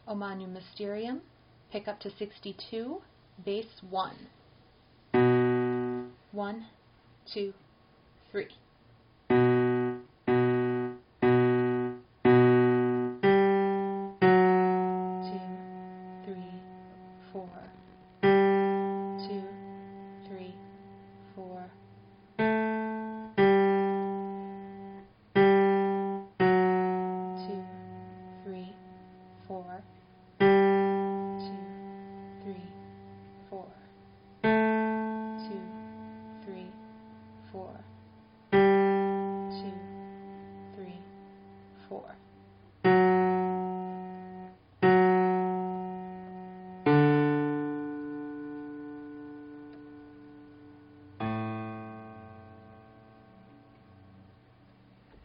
O Magnum Mysterium, pick up to 62, bass 1. 1, 2, 3. 4, 2, 3, 4. 2, 3, 4. 2, 3, 4. 2, 3, 4. 2, 3, 4.